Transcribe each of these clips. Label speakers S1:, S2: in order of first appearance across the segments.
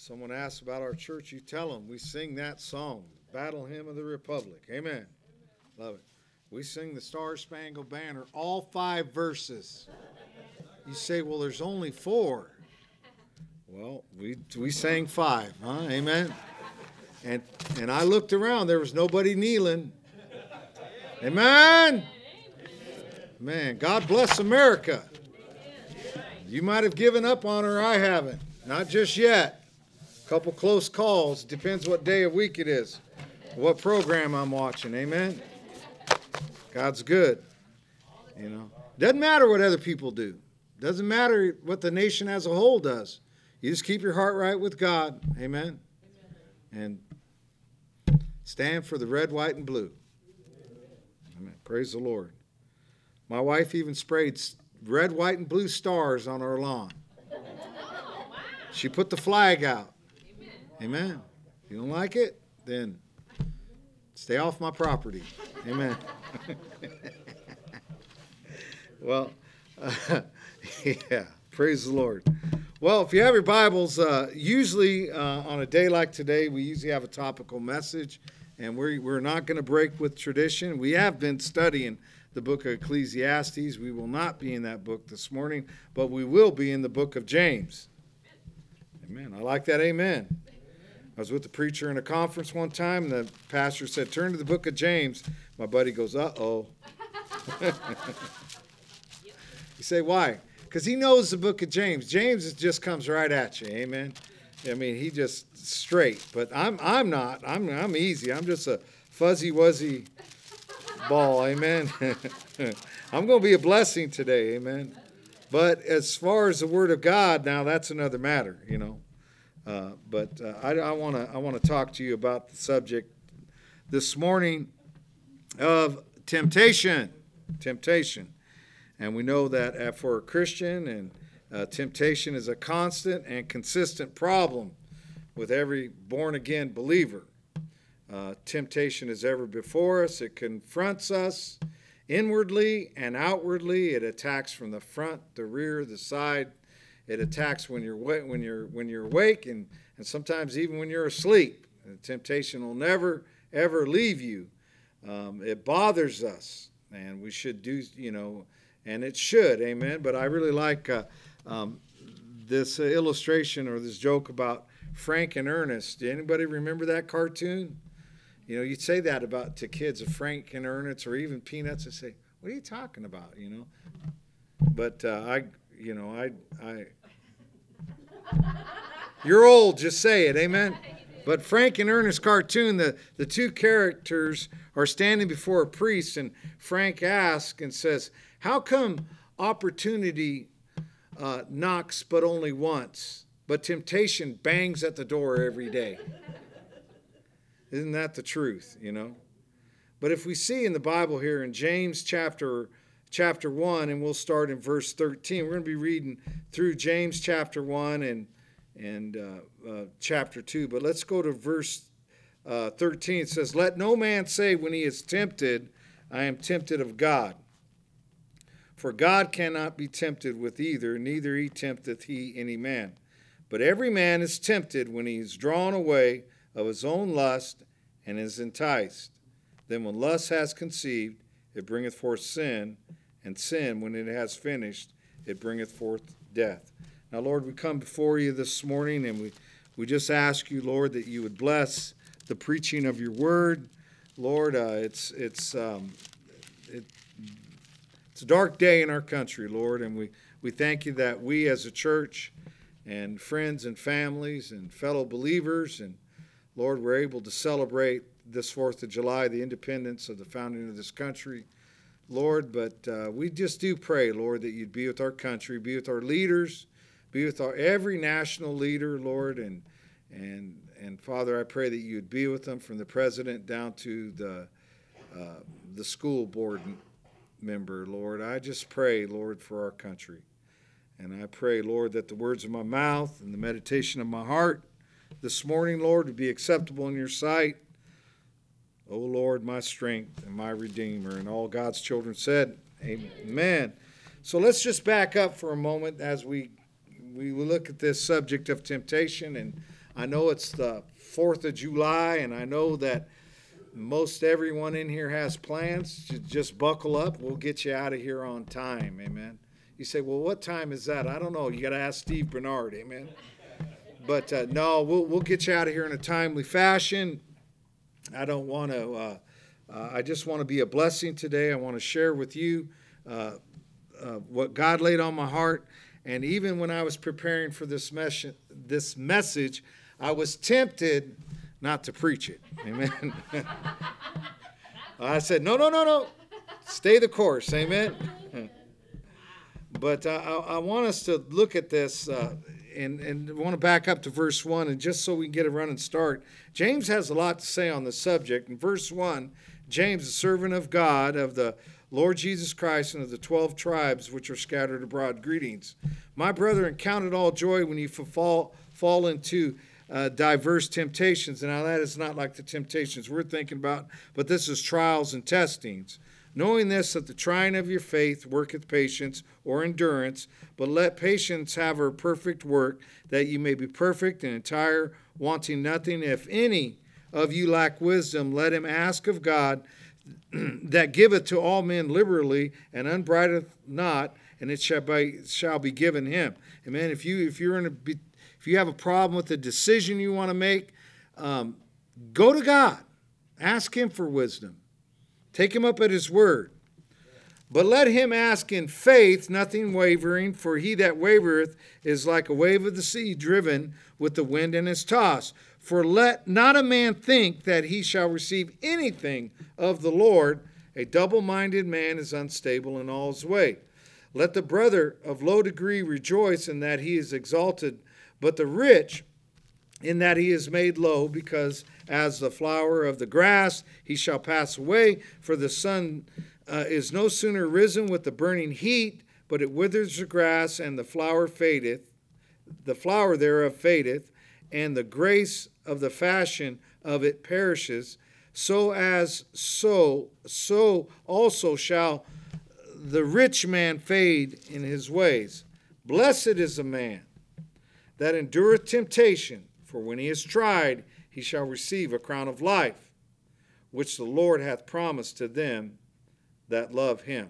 S1: Someone asks about our church, you tell them we sing that song, Battle Hymn of the Republic. Amen. Love it. We sing the Star Spangled Banner, all 5 verses. You say, well, there's only 4. Well, we sang 5, huh? Amen. And I looked around, there was nobody kneeling. Amen. Man, God bless America. You might have given up on her, I haven't. Not just yet. A couple close calls. Depends what day of week it is. What program I'm watching. Amen. God's good. You know. Doesn't matter what other people do. Doesn't matter what the nation as a whole does. You just keep your heart right with God. Amen. And stand for the red, white, and blue. Amen. Praise the Lord. My wife even sprayed red, white, and blue stars on our lawn. She put the flag out. Amen. You don't like it? Then stay off my property. Amen. Well, yeah, praise the Lord. Well, if you have your Bibles, usually on a day like today, we usually have a topical message, and we're not going to break with tradition. We have been studying the book of Ecclesiastes. We will not be in that book this morning, but we will be in the book of James. Amen. I like that. Amen. I was with the preacher in a conference one time, and the pastor said, turn to the book of James. My buddy goes, uh-oh. You say, why? Because he knows the book of James. James just comes right at you. Amen. I mean, he just straight. But I'm not. I'm easy. I'm just a fuzzy-wuzzy ball. Amen. I'm going to be a blessing today. Amen. But as far as the Word of God, now that's another matter, you know. But I want to talk to you about the subject this morning of temptation. Temptation. And we know that for a Christian, and temptation is a constant and consistent problem with every born-again believer. Temptation is ever before us. It confronts us inwardly and outwardly. It attacks from the front, the rear, the side. It attacks when you're awake, and sometimes even when you're asleep. And temptation will never ever leave you. It bothers us, and we should do, you know, and it should, amen. But I really like this illustration or this joke about Frank and Ernest. Do anybody remember that cartoon? You know, you'd say that to kids of Frank and Ernest, or even Peanuts, and say, "What are you talking about?" You know. But you're old, just say it, amen. But Frank and Ernest cartoon, the 2 characters are standing before a priest, and Frank asks and says, "How come opportunity knocks but only once, but temptation bangs at the door every day?" Isn't that the truth, you know? But if we see in the Bible here in James chapter 1, and we'll start in verse 13. We're going to be reading through James chapter 1 and chapter 2. But let's go to verse 13. It says, "Let no man say when he is tempted, I am tempted of God. For God cannot be tempted with either, neither he tempteth he any man. But every man is tempted when he is drawn away of his own lust and is enticed. Then when lust has conceived, it bringeth forth sin, and sin, when it has finished, it bringeth forth death." Now, Lord, we come before you this morning, and we just ask you, Lord, that you would bless the preaching of your word. Lord, it's a dark day in our country, Lord, and we thank you that we as a church and friends and families and fellow believers, and Lord, we're able to celebrate this 4th of July, the independence of the founding of this country, Lord. But we just do pray, Lord, that you'd be with our country, be with our leaders, be with every national leader, Lord, and Father, I pray that you'd be with them from the president down to the school board member, Lord. I just pray, Lord, for our country. And I pray, Lord, that the words of my mouth and the meditation of my heart this morning, Lord, would be acceptable in your sight. O Lord, my strength and my redeemer. And all God's children said, amen. So let's just back up for a moment as we look at this subject of temptation. And I know it's the 4th of July, and I know that most everyone in here has plans. Just buckle up. We'll get you out of here on time. Amen. You say, well, what time is that? I don't know. You got to ask Steve Bernard. Amen. But no, we'll get you out of here in a timely fashion. I don't want to. I just want to be a blessing today. I want to share with you what God laid on my heart. And even when I was preparing for this message, I was tempted not to preach it. Amen. I said, no. Stay the course. Amen. But I want us to look at this and want to back up to verse 1. And just so we can get a running start, James has a lot to say on the subject. In verse 1, James, a servant of God, of the Lord Jesus Christ, and of the 12 tribes which are scattered abroad, greetings. My brethren, count it all joy when you fall into diverse temptations. And now that is not like the temptations we're thinking about, but this is trials and testings. Knowing this, that the trying of your faith worketh patience or endurance, but let patience have her perfect work, that you may be perfect and entire, wanting nothing. If any of you lack wisdom, let him ask of God, that giveth to all men liberally, and upbraideth not, and it shall be given him. Amen. If you have a problem with the decision you want to make, go to God. Ask him for wisdom. Take him up at his word. But let him ask in faith, nothing wavering, for he that wavereth is like a wave of the sea, driven with the wind and is tossed. For let not a man think that he shall receive anything of the Lord. A double-minded man is unstable in all his way. Let the brother of low degree rejoice in that he is exalted, but the rich in that he is made low, because as the flower of the grass he shall pass away. For the sun is no sooner risen with the burning heat, but it withers the grass, and the flower thereof fadeth, and the grace of the fashion of it perishes. So also shall the rich man fade in his ways. Blessed is the man that endureth temptation, for when he is tried, he shall receive a crown of life, which the Lord hath promised to them that love him.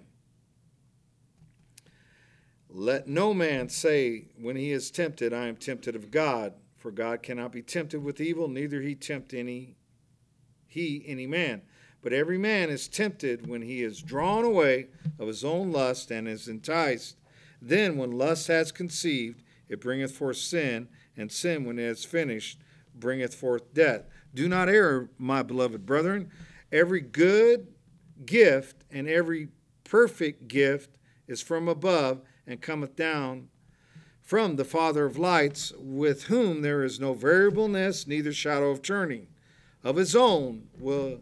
S1: Let no man say when he is tempted, I am tempted of God, for God cannot be tempted with evil, neither he tempt any man. But every man is tempted when he is drawn away of his own lust and is enticed. Then when lust has conceived, it bringeth forth sin, and sin, when it is finished, bringeth forth death. Do not err, my beloved brethren. Every good gift and every perfect gift is from above, and cometh down from the Father of lights, with whom there is no variableness, neither shadow of turning. Of his own will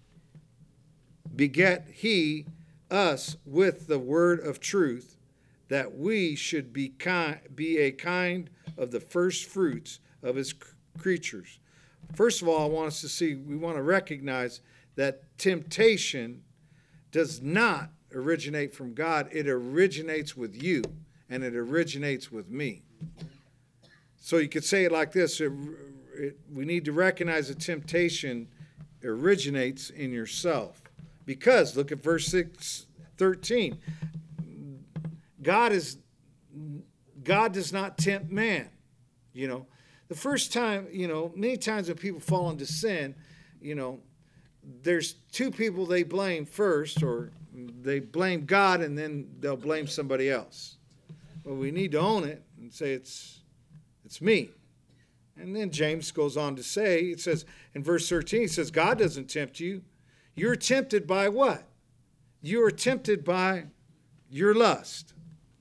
S1: beget he us with the word of truth, that we should be a kind of the first fruits of his creatures. First of all, we want to recognize that temptation does not originate from God. It originates with you, and it originates with me. So you could say it like this. We need to recognize that temptation originates in yourself. Because, look at verse 13. God does not tempt man. The first time, many times when people fall into sin, there's two people they blame first, or they blame God and then they'll blame somebody else. Well, we need to own it and say it's me. And then James goes on to say, it says in verse 13, it says, God doesn't tempt you. You're tempted by what? You are tempted by your lust.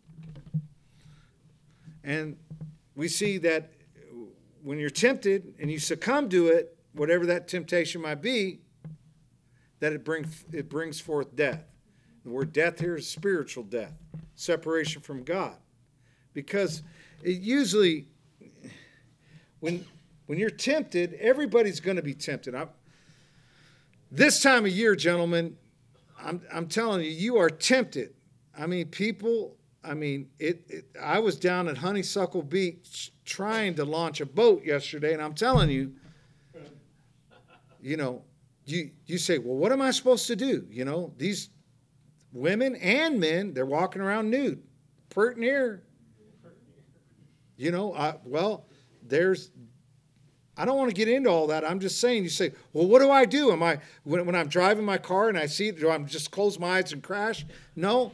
S1: And we see that when you're tempted and you succumb to it, whatever that temptation might be, that it brings forth death. The word death here is spiritual death, separation from God. Because it usually, when you're tempted, everybody's going to be tempted. This time of year, gentlemen, I'm telling you, you are tempted. I mean, people I mean, I was down at Honeysuckle Beach trying to launch a boat yesterday, and I'm telling you, you say, well, what am I supposed to do? These women and men, they're walking around nude, pert near. I don't want to get into all that. I'm just saying, you say, well, what do I do? When I'm driving my car and I see it, do I just close my eyes and crash? No.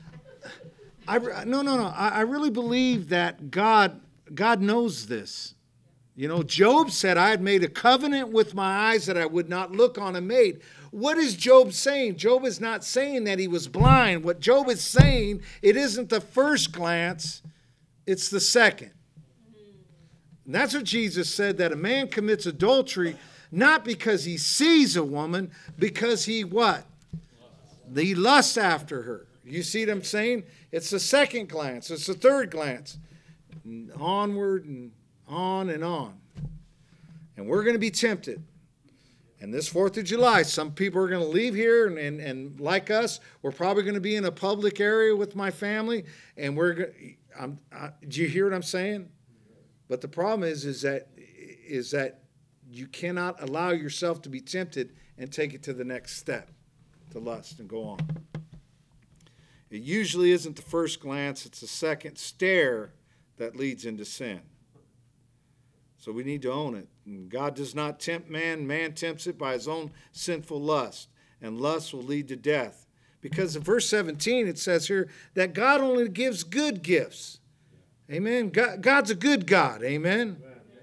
S1: No. I really believe that God knows this. Job said, I had made a covenant with my eyes that I would not look on a maid. What is Job saying? Job is not saying that he was blind. What Job is saying, it isn't the first glance, it's the second. And that's what Jesus said, that a man commits adultery not because he sees a woman, because he what? He lusts after her. You see what I'm saying? It's the second glance. It's the third glance. Onward and on and on. And we're going to be tempted. And this 4th of July, some people are going to leave here, and like us, we're probably going to be in a public area with my family. And do you hear what I'm saying? But the problem is that you cannot allow yourself to be tempted and take it to the next step, to lust and go on. It usually isn't the first glance, it's the second stare that leads into sin. So we need to own it. And God does not tempt man, man tempts it by his own sinful lust, and lust will lead to death. Because in verse 17 it says here that God only gives good gifts. Amen. God's a good God. Amen.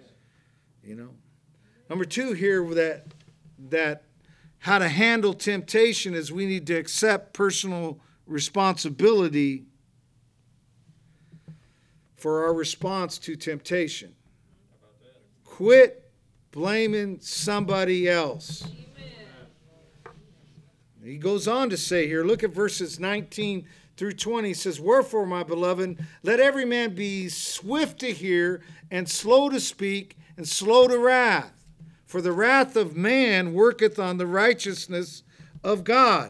S1: Number 2 here, that how to handle temptation is we need to accept personal responsibility for our response to temptation. Quit blaming somebody else. He goes on to say here, look at verses 19 through 20, he says, wherefore, my beloved, let every man be swift to hear and slow to speak and slow to wrath. For the wrath of man worketh on the righteousness of God.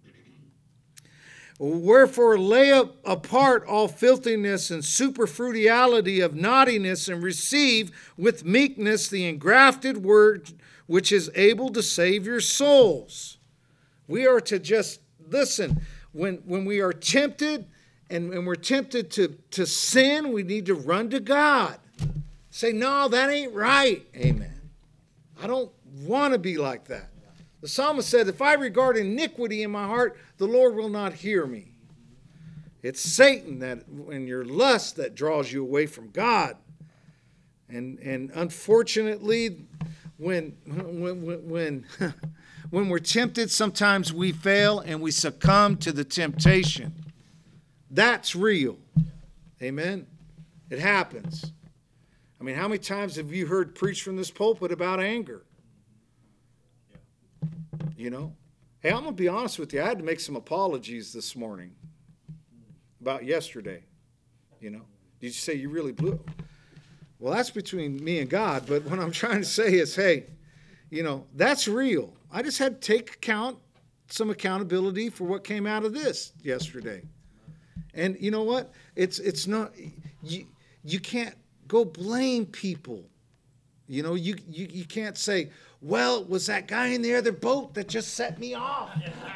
S1: Wherefore, lay apart all filthiness and superfluity of naughtiness, and receive with meekness the engrafted word which is able to save your souls. We are to just listen. When we are tempted and we're tempted to sin, we need to run to God. Say, no, that ain't right. Amen. I don't want to be like that. The psalmist said, if I regard iniquity in my heart, the Lord will not hear me. It's Satan that, in your lust, that draws you away from God. And unfortunately, when we're tempted, sometimes we fail and we succumb to the temptation. That's real. Amen? It happens. I mean, how many times have you heard preached from this pulpit about anger? Hey, I'm going to be honest with you. I had to make some apologies this morning about yesterday. Did you say you really blew? Well, that's between me and God. But what I'm trying to say is, hey, that's real. I just had to take some accountability for what came out of this yesterday. And you know what? It's not, you can't go blame people. You can't say, well, it was that guy in the other boat that just set me off.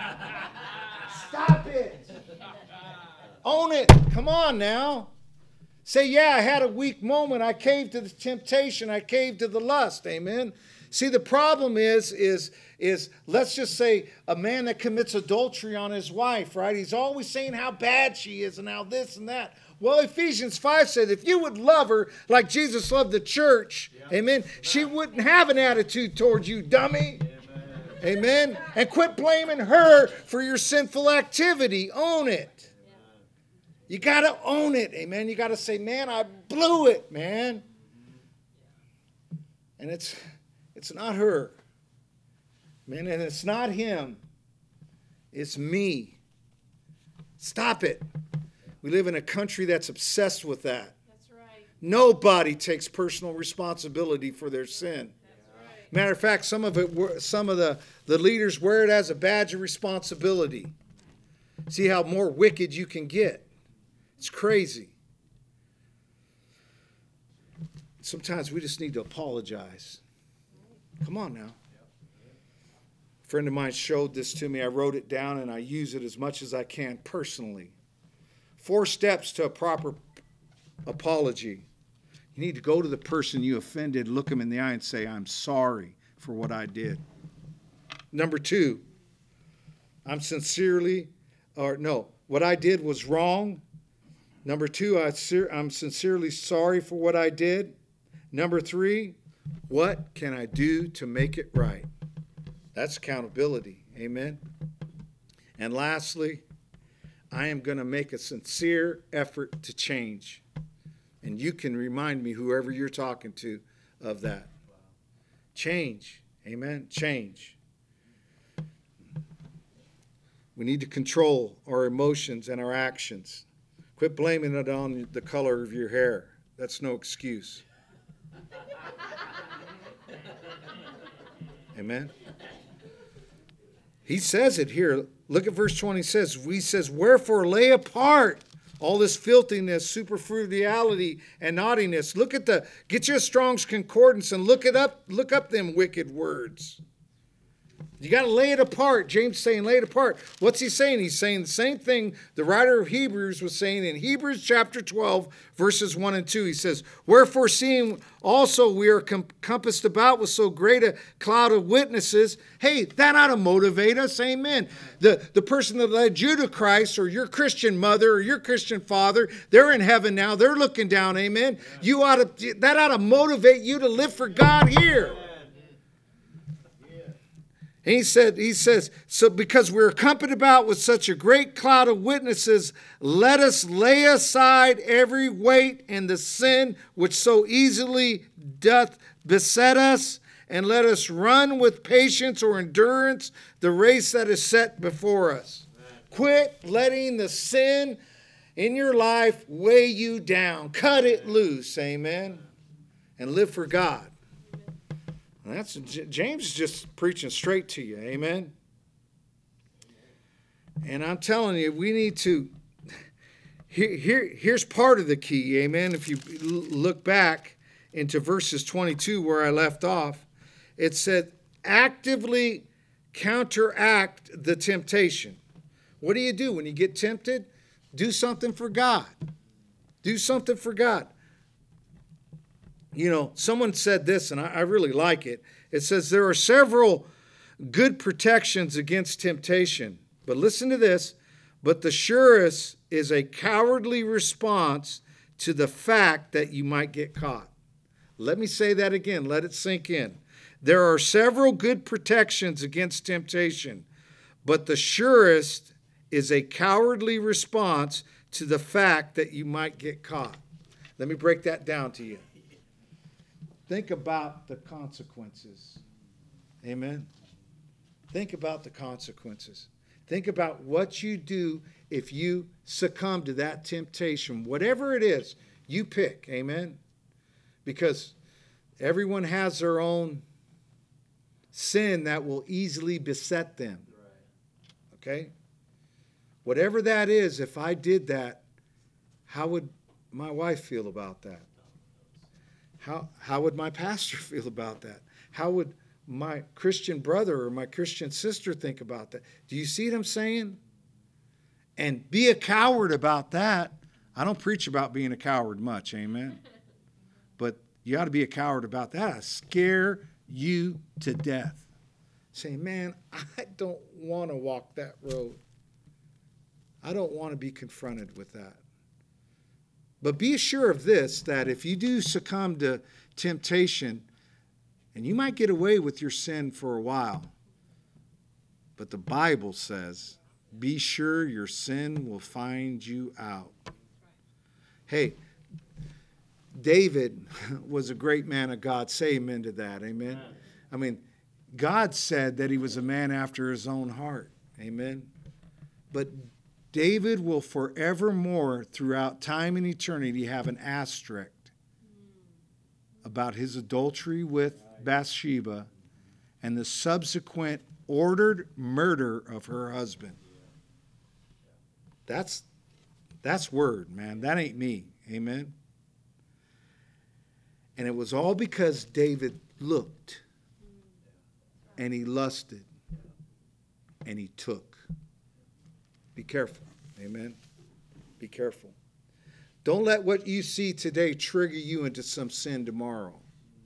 S1: Stop it. Own it. Come on now. Say, yeah, I had a weak moment. I caved to the temptation. I caved to the lust. Amen. See, the problem is let's just say a man that commits adultery on his wife, right? He's always saying how bad she is and how this and that. Well, Ephesians 5 said if you would love her like Jesus loved the church, amen, she wouldn't have an attitude towards you, dummy. Amen. And quit blaming her for your sinful activity. Own it. You got to own it. Amen. You got to say, man, I blew it, man. And it's not her. Man, and it's not him. It's me. Stop it. We live in a country that's obsessed with that.
S2: That's right.
S1: Nobody takes personal responsibility for their sin.
S2: That's right.
S1: Matter of fact, some of the leaders wear it as a badge of responsibility. See how more wicked you can get. It's crazy. Sometimes we just need to apologize. Come on now. A friend of mine showed this to me. I wrote it down and I use it as much as I can personally. 4 steps to a proper apology. You need to go to the person you offended, look them in the eye and say, I'm sorry for what I did. Number 2, what I did was wrong. Number 2, I'm sincerely sorry for what I did. Number 3, what can I do to make it right? That's accountability. Amen. And lastly, I am going to make a sincere effort to change. And you can remind me, whoever you're talking to, of that. Change. Amen. Change. We need to control our emotions and our actions. Quit blaming it on the color of your hair. That's no excuse. Amen. He says it here. Look at verse 20. He says, wherefore lay apart all this filthiness, superficiality, and naughtiness. Get you a Strong's Concordance and look up them wicked words. You got to lay it apart. James is saying lay it apart. What's he saying? He's saying the same thing the writer of Hebrews was saying in Hebrews chapter 12, verses 1 and 2. He says, wherefore seeing also we are compassed about with so great a cloud of witnesses. Hey, that ought to motivate us. Amen. The person that led you to Christ, or your Christian mother or your Christian father, they're in heaven now. They're looking down. Amen. That ought to motivate you to live for God here. And he says, so because we're accompanied about with such a great cloud of witnesses, let us lay aside every weight and the sin which so easily doth beset us, and let us run with patience or endurance the race that is set before us. Quit letting the sin in your life weigh you down. Cut it loose, amen, and live for God. James is just preaching straight to you, amen? And I'm telling you, we need to, here's part of the key, amen? If you look back into verses 22 where I left off, it said, actively counteract the temptation. What do you do when you get tempted? Do something for God. Do something for God. You know, someone said this, and I really like it. It says there are several good protections against temptation. But listen to this. But the surest is a cowardly response to the fact that you might get caught. Let me say that again. Let it sink in. There are several good protections against temptation. But the surest is a cowardly response to the fact that you might get caught. Let me break that down to you. Think about the consequences. Amen. Think about the consequences. Think about what you do if you succumb to that temptation. Whatever it is, you pick. Amen. Because everyone has their own sin that will easily beset them. Okay? Whatever that is, if I did that, how would my wife feel about that? How would my pastor feel about that? How would my Christian brother or my Christian sister think about that? Do you see what I'm saying? And be a coward about that. I don't preach about being a coward much, amen? But you ought to be a coward about that. I scare you to death. Say, man, I don't want to walk that road. I don't want to be confronted with that. But be assured of this, that if you do succumb to temptation, and you might get away with your sin for a while, but the Bible says, be sure your sin will find you out. Hey, David was a great man of God. Say amen to that, amen? I mean, God said that he was a man after his own heart, amen? But David will forevermore, throughout time and eternity, have an asterisk about his adultery with Bathsheba and the subsequent ordered murder of her husband. That's That's word, man. That ain't me. Amen. And it was all because David looked and he lusted and he took. Be careful. Amen. Be careful. Don't let what you see today trigger you into some sin tomorrow.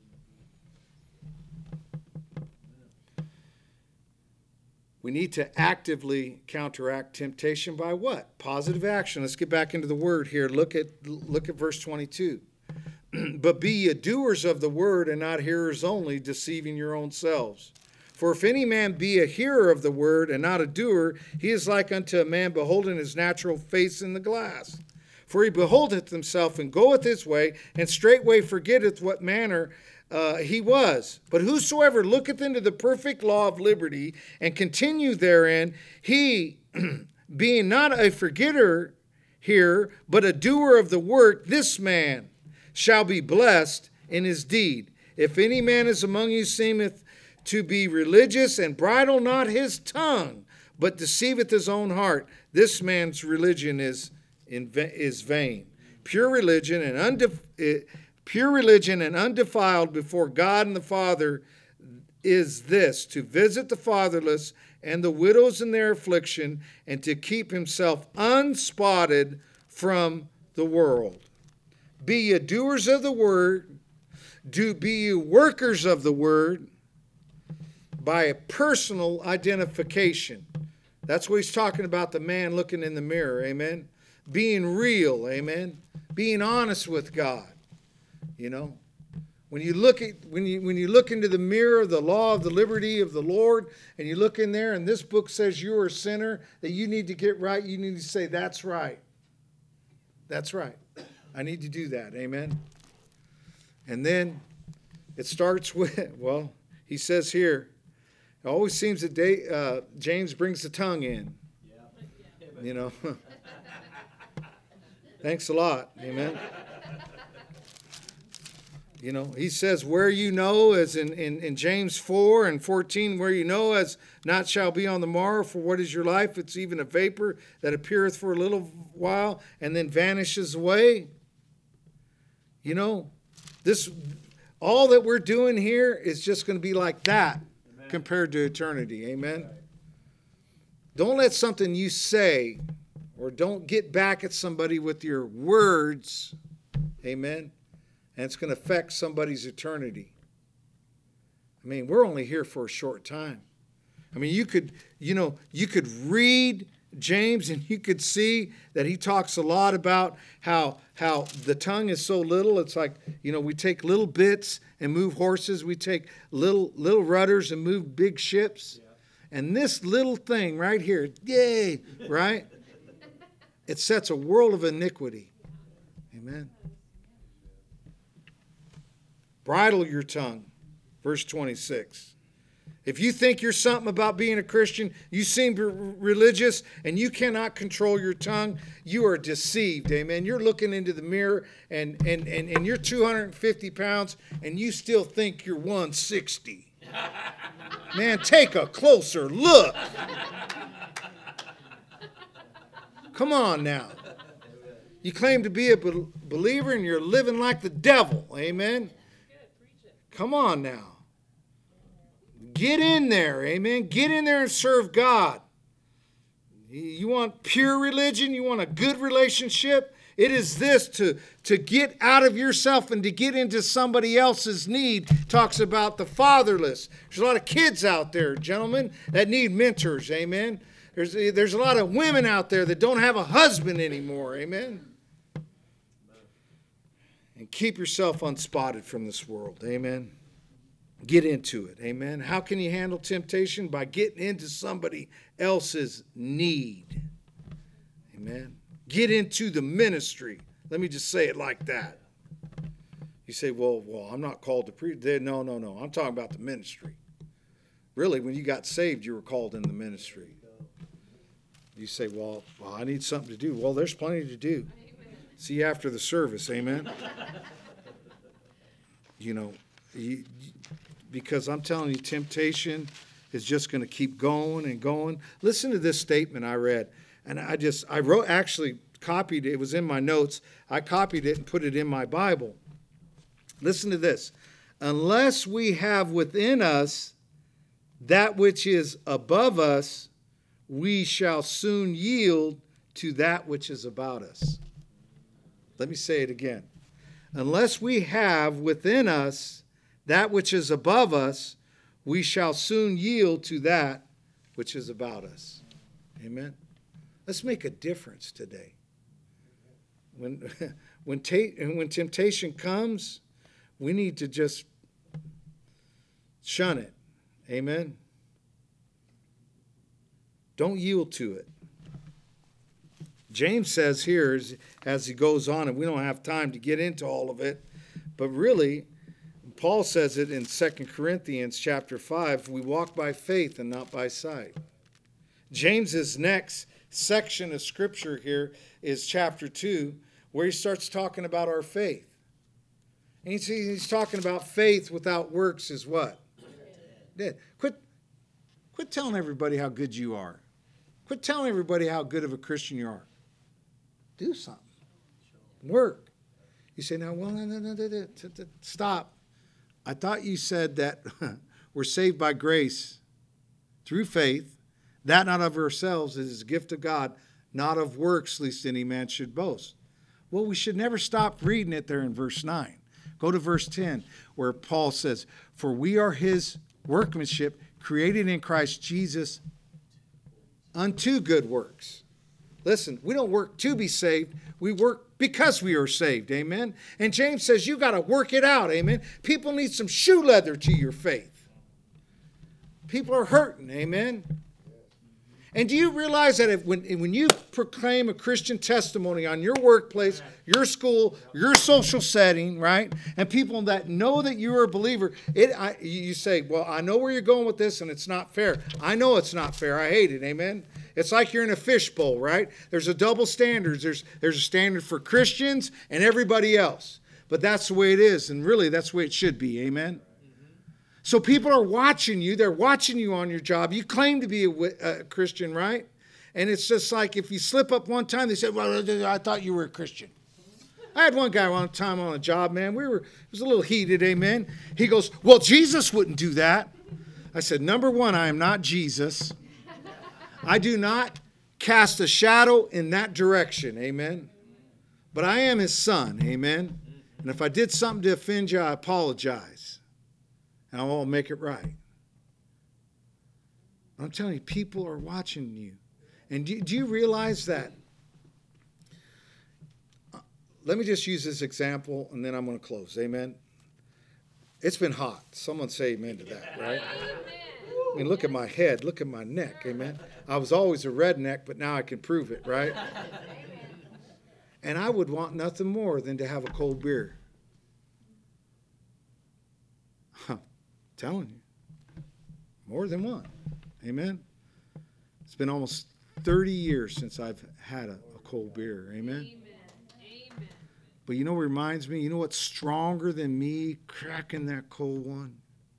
S1: We need to actively counteract temptation by what? Positive action. Let's get back into the word here. Look at verse 22. But be ye doers of the word and not hearers only, deceiving your own selves. For if any man be a hearer of the word and not a doer, he is like unto a man beholding his natural face in the glass. For he beholdeth himself and goeth his way, and straightway forgetteth what manner he was. But whosoever looketh into the perfect law of liberty and continue therein, he, being not a forgetter here, but a doer of the work, this man shall be blessed in his deed. If any man is among you seemeth to be religious, and bridle not his tongue, but deceiveth his own heart, this man's religion is vain. Pure religion and undefiled before God and the Father is this, to visit the fatherless and the widows in their affliction, and to keep himself unspotted from the world. Be ye doers of the word, be ye workers of the word, by a personal identification. That's what he's talking about, the man looking in the mirror, amen? Being real, amen? Being honest with God, you know? When you look into the mirror of the law of the liberty of the Lord, and you look in there and this book says you're a sinner, that you need to get right, you need to say, that's right. That's right. I need to do that, amen? And then it starts with, well, he says here, it always seems that James brings the tongue in. You know. Thanks a lot. Amen. You know, he says, where you know, as in James 4 and 14, where you know as not shall be on the morrow, for what is your life? It's even a vapor that appeareth for a little while and then vanishes away. You know, all that we're doing here is just going to be like that. Amen. Compared to eternity. Amen. Right. Don't let something you say, or don't get back at somebody with your words. Amen. And it's going to affect somebody's eternity. I mean, we're only here for a short time. I mean, you could read James and you could see that he talks a lot about how the tongue is so little. It's like, we take little bits and move horses. We take little rudders and move big ships. Yeah. And this little thing right here, yay, right? It sets a world of iniquity. Amen. Bridle your tongue. Verse 26. If you think you're something about being a Christian, you seem religious, and you cannot control your tongue, you are deceived, amen. You're looking into the mirror, and you're 250 pounds, and you still think you're 160. Man, take a closer look. Come on now. You claim to be a believer, and you're living like the devil, amen. Come on now. Get in there, amen. Get in there and serve God. You want pure religion? You want a good relationship? It is this, to get out of yourself and to get into somebody else's need. Talks about the fatherless. There's a lot of kids out there, gentlemen, that need mentors, amen. There's a lot of women out there that don't have a husband anymore, amen. And keep yourself unspotted from this world, amen. Get into it, amen. How can you handle temptation? By getting into somebody else's need, amen. Get into the ministry. Let me just say it like that. You say, well, I'm not called to preach. No. I'm talking about the ministry. Really, when you got saved, you were called in the ministry. You say, well, I need something to do. Well, there's plenty to do. See you after the service, amen. Because I'm telling you, temptation is just going to keep going and going. Listen to this statement I read. And I wrote, actually, copied it. It was in my notes. I copied it and put it in my Bible. Listen to this. Unless we have within us that which is above us, we shall soon yield to that which is about us. Let me say it again. Unless we have within us that which is above us, we shall soon yield to that which is about us. Amen. Let's make a difference today. When temptation comes, we need to just shun it. Amen. Don't yield to it. James says here, as he goes on, and we don't have time to get into all of it, but really, Paul says it in 2 Corinthians chapter 5, we walk by faith and not by sight. James's next section of scripture here is chapter 2, where he starts talking about our faith. And he's talking about faith without works is what? Dead. Quit telling everybody how good you are. Quit telling everybody how good of a Christian you are. Do something. Work. You say, now, well, no, stop. I thought you said that we're saved by grace through faith, that not of ourselves, it is a gift of God, not of works, lest any man should boast. Well, we should never stop reading it there in verse 9. Go to verse 10, where Paul says, for we are his workmanship, created in Christ Jesus unto good works. Listen, we don't work to be saved. We work because we are saved. Amen. And James says you got to work it out. Amen. People need some shoe leather to your faith. People are hurting. Amen. And do you realize that when you proclaim a Christian testimony on your workplace, your school, your social setting, right, and people that know that you are a believer, you say, well, I know where you're going with this, and it's not fair. I know it's not fair. I hate it. Amen. It's like you're in a fishbowl, right? There's a double standard. There's a standard for Christians and everybody else. But that's the way it is, and really that's the way it should be. Amen. So people are watching you. They're watching you on your job. You claim to be a Christian, right? And it's just like if you slip up one time, they say, well, I thought you were a Christian. I had one guy one time on a job, man. It was a little heated, amen. He goes, well, Jesus wouldn't do that. I said, number one, I am not Jesus. I do not cast a shadow in that direction, amen. But I am his son, amen. And if I did something to offend you, I apologize. And I'll make it right. I'm telling you, people are watching you. And do you realize that? Let me just use this example, and then I'm going to close. Amen? It's been hot. Someone say amen to that, right? I mean, look at my head. Look at my neck. Amen? I was always a redneck, but now I can prove it, right? And I would want nothing more than to have a cold beer. Telling you, more than one. Amen. It's been almost 30 years since I've had a cold beer. Amen. Amen. But you know what reminds me? You know what's stronger than me cracking that cold one?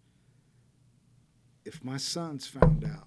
S1: If my sons found out,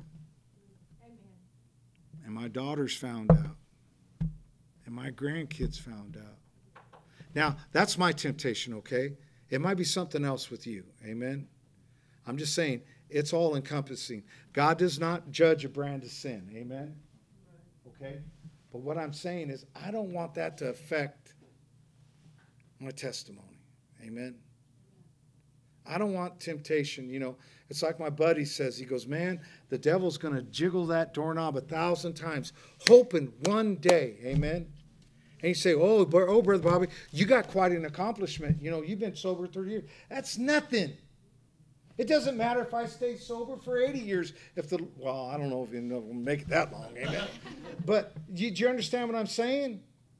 S1: and my daughters found out, and my grandkids found out. Now, that's my temptation, okay? It might be something else with you. Amen. I'm just saying, it's all encompassing. God does not judge a brand of sin. Amen? Okay? But what I'm saying is, I don't want that to affect my testimony. Amen? I don't want temptation. You know, it's like my buddy says. He goes, man, the devil's going to jiggle that doorknob 1,000 times, hoping one day. Amen? And you say, oh, Brother Bobby, you got quite an accomplishment. You know, you've been sober 30 years. That's nothing. It doesn't matter if I stay sober for 80 years. I don't know if we'll make it that long, amen. But do you understand what I'm saying?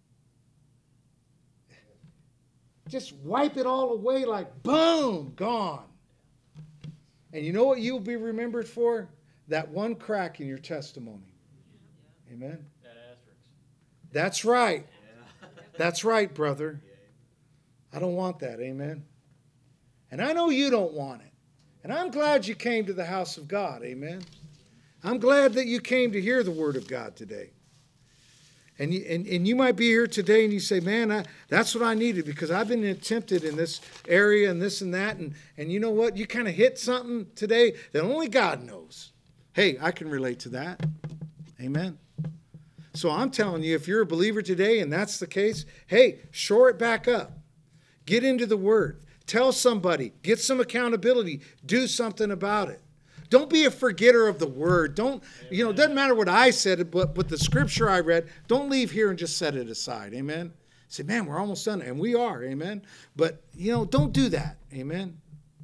S1: Just wipe it all away like, boom, gone. And you know what you'll be remembered for? That one crack in your testimony. Amen? That asterisk. That's right. That's right, brother. I don't want that, amen? And I know you don't want it. And I'm glad you came to the house of God, amen? I'm glad that you came to hear the word of God today. And you might be here today and you say, man, that's what I needed because I've been tempted in this area and this and that. And you know what? You kind of hit something today that only God knows. Hey, I can relate to that. Amen. So I'm telling you, if you're a believer today and that's the case, hey, shore it back up. Get into the Word. Tell somebody. Get some accountability. Do something about it. Don't be a forgetter of the Word. Don't, it doesn't matter what I said, but the scripture I read, don't leave here and just set it aside. Amen. Say, man, we're almost done. And we are. Amen. But, don't do that. Amen.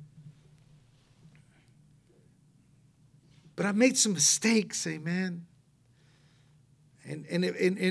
S1: But I made some mistakes. Amen. And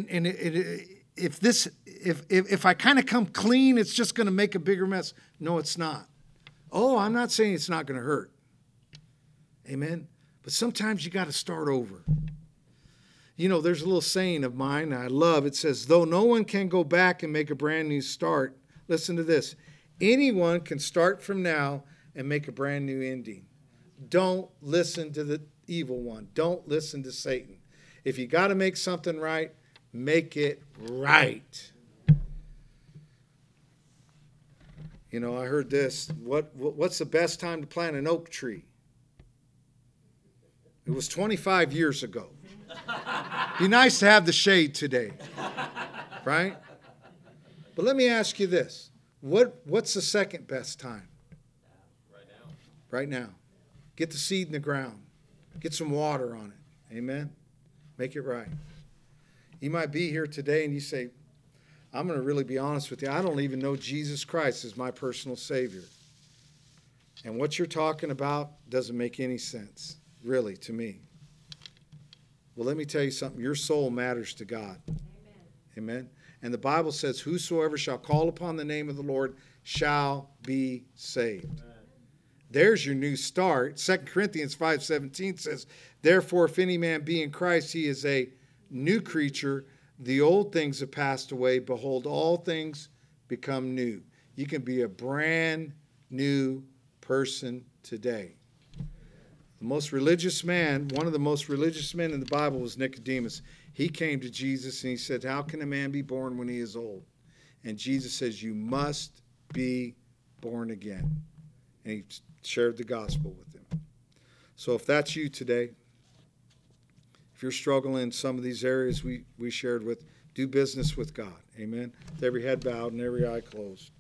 S1: if I kind of come clean, it's just going to make a bigger mess. No, it's not. Oh, I'm not saying it's not going to hurt. Amen. But sometimes you got to start over. There's a little saying of mine I love. It says, though no one can go back and make a brand new start, listen to this. Anyone can start from now and make a brand new ending. Don't listen to the evil one. Don't listen to Satan. If you got to make something right, make it right. I heard this. What's the best time to plant an oak tree? It was 25 years ago. Be nice to have the shade today, right? But let me ask you this. What's the second best time?
S2: Right now.
S1: Right now. Get the seed in the ground. Get some water on it. Amen? Make it right. You might be here today and you say, I'm going to really be honest with you. I don't even know Jesus Christ as my personal Savior. And what you're talking about doesn't make any sense, really, to me. Well, let me tell you something. Your soul matters to God. Amen. Amen. And the Bible says, whosoever shall call upon the name of the Lord shall be saved. Amen. There's your new start. 2 Corinthians 5:17 says, therefore, if any man be in Christ, he is a new creature. The old things have passed away. Behold, all things become new. You can be a brand new person today. The most religious man, one of the most religious men in the Bible was Nicodemus. He came to Jesus and he said, how can a man be born when he is old? And Jesus says, you must be born again. And he shared the gospel with him. So if that's you today, if you're struggling in some of these areas we shared with, do business with God. Amen. With every head bowed and every eye closed.